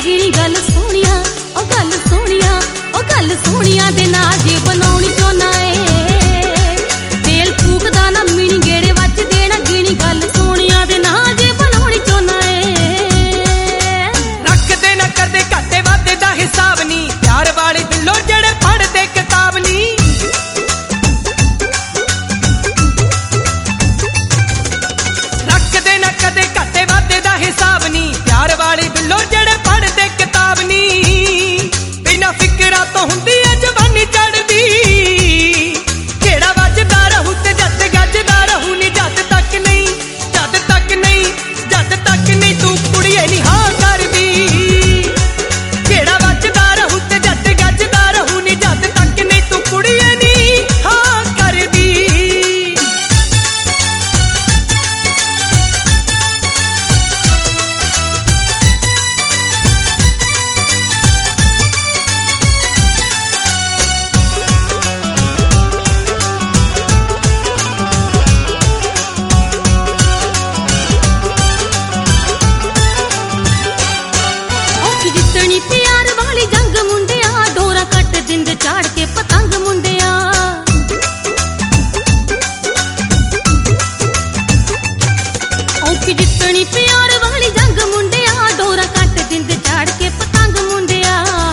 गिणी गल सोहणिया ओ गल सोहणिया ओ गल सोहणिया दे नाल जे बनाउणी चाहुंदा ए तेल फूकदा ना मीणी गेड़े वच देना गिणी गल सोहणिया दे नाल जे बनाउणी चाहुंदा ए रख दे ना कदे घाटे वाधे दा हिसाब नी प्यार वाले दिलों जेड़े पढ़दे किताब नी रख दे ना कदे घाटे वाधे दा हिसाब नी प्यार वाले दिलों जेड़े पढ़दे किताब नी बिना फिकरा तो हुंदी है जवानी चढ़दी केड़ा वजदा रहू ते जद गजदा रहू नी जद तक नहीं तू कुड़िए नी हाँ करदी केड़ा वजदा रहू ते जद गजदा रहू नी जद तक नहीं तू कुड़िए नी हाँ करदी औखी जितनी प्यार वाली जंग मुंडिया डोरा कट जिंद चाड़ के पतंग मुंडिया औखी जितनी प्यार वाली जंग मुंडिया डोरा कट जिंद चाड़ के पतंग मुंडिया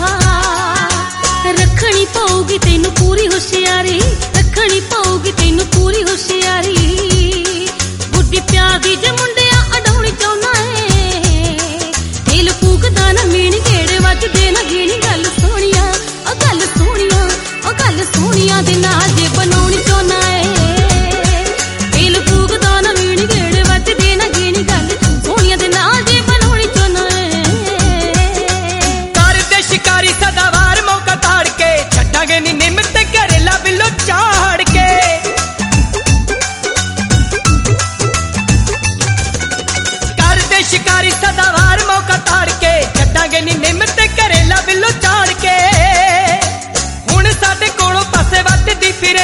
रखनी पऊगी तेनू पूरी होशियारी रखनी पऊगी तेनू पूरी होशियारी बुद्धि प्यार दी जे मुंडिया अडाउणी चाहुंदा है तेल फूकदा ना मीणी गेड़े वच देना गिणी गल सोहणिया ओ गल सोहणिया ओ गल सोहणिया दे नाल जे बनाउणी चाहुंदा है तेल फूकदा ना मीणी गेड़े वच देना गिणी गल सोहणिया दे नाल जे बनाउणी चाहुंदा है कर दे शिकारी सदावार मौका ताड़ के छड्डांगे नी निम्मत घरेला बिल्लो चाड़ के कर दे शिकारी सदावार मौका ताड़ के छड्डांगे नी निम्मत घरेला बिल्लो चाड़ के हुण साडे कोलों पासे वधदी फिर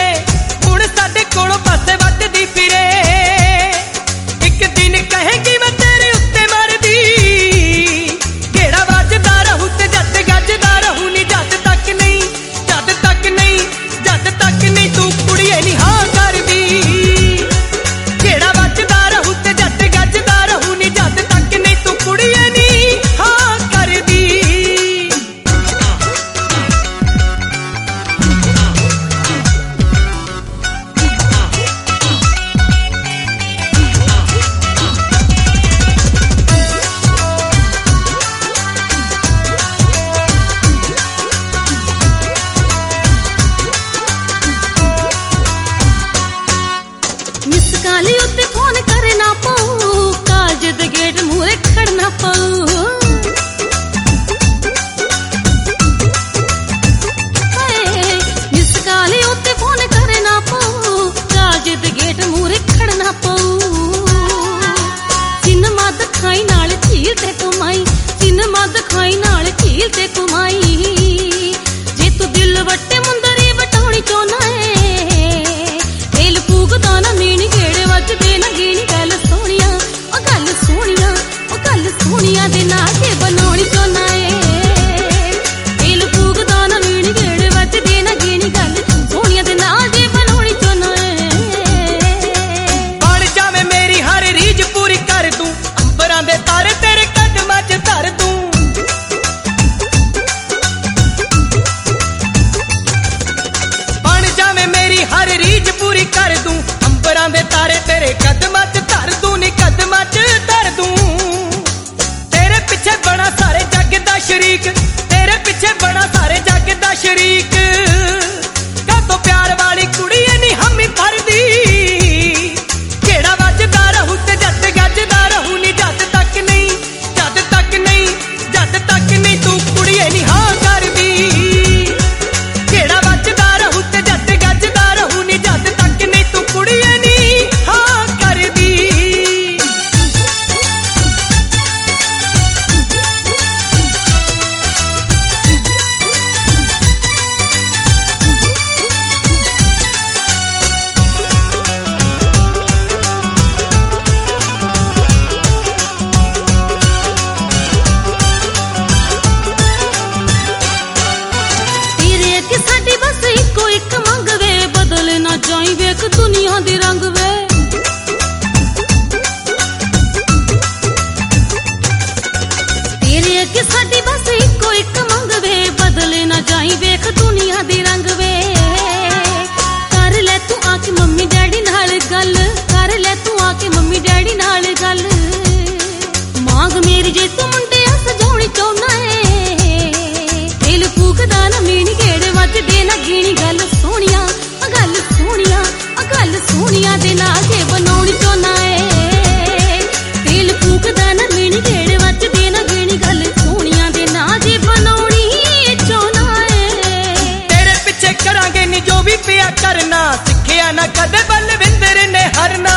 ਅੱਗੇ ਸਾਡੀ ਬਸ ਇੱਕੋ ਇੱਕ ਮੰਗ ਵੇ, ਬਦਲੇ ਨਾ ਜਾਈ ਵੇਖ ਦੁਨੀਆ ਦੇ ਰੰਗ ਵੇ। ਕਰ ਲੈ ਤੂੰ ਆ ਕੇ ਮੰਮੀ ਡੈਡੀ ਨਾਲ ਗੱਲ, ਕਰ ਲੈ ਤੂੰ ਆ ਕੇ ਮੰਮੀ ਡੈਡੀ ਨਾਲ ਗੱਲ। ਮਾਂਗ ਮੇਰੀ ਜੇ ਤੂੰ ਮੁੰਡਿਆ ਸਜਾਉਣੀ ਚਾਹੁੰਦਾ ਏ, ਦਿਲ ਫੂਕਦਾ ਨਾ ਮੀਣੀ ਗੇੜ ਵੱਜਦੇ ਨਾ ਗੀਣੀ। ਗੱਲ ਸੋਹਣੀਆਂ ਆ ਗੱਲ ਸੋਹਣੀਆਂ ਆ ਗੱਲ ਸੋਹਣੀਆਂ ਦੇ ਨਾਲ ਜੇ ਬਣਾਉਣੀ ਚਾਹੁੰਦਾ ਏ, ਦਿਲ ਫੂਕਦਾ ਨਾ ਮੀਣੀ ਗੇੜ ਵੱਜਦੇ ਨਾ ਗੀਣੀ। ਗੱਲ ਸੋਹਣੀਆਂ ਦੇ ਨਾਲ ਜੇ ਬਣਾਉਣੀ ਚਾਹੁੰਦਾ ਏ। ਤੇਰੇ ਪਿੱਛੇ ਕਰਾਂਗੇ ਨੀ ਜੋ ਵੀ ਪਿਆ ਕਰਨਾ, ਸਿੱਖਿਆ ਨਾ ਕਦੇ ਬਲਵਿੰਦਰ ਨੇ ਹਰਨਾ।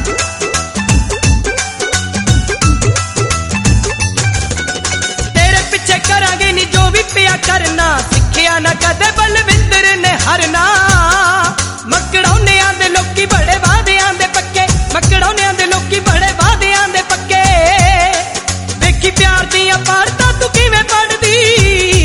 ਕਰਾਂਗੇ ਨੀ ਜੋ ਵੀ ਪਿਆ ਕਰਨਾ, ਸਿੱਖਿਆ ਨਾ ਕਦੇ ਬਲਵਿੰਦਰ ਨੇ ਹਰਨਾ। ਮਕੜਾਉਨਿਆਂ ਦੇ ਲੋਕੀ ਬੜੇ ਵਾਅਦਿਆਂ ਦੇ ਪੱਕੇ, ਮਕੜਾਉਨਿਆਂ ਦੇ ਲੋਕੀ ਬੜੇ ਵਾਅਦਿਆਂ ਦੇ ਪੱਕੇ। ਦੇਖੀ ਪਿਆਰ ਦੀਆਂ ਪਾਰਤਾਂ ਤੂੰ ਕਿਵੇਂ ਪੜਦੀ,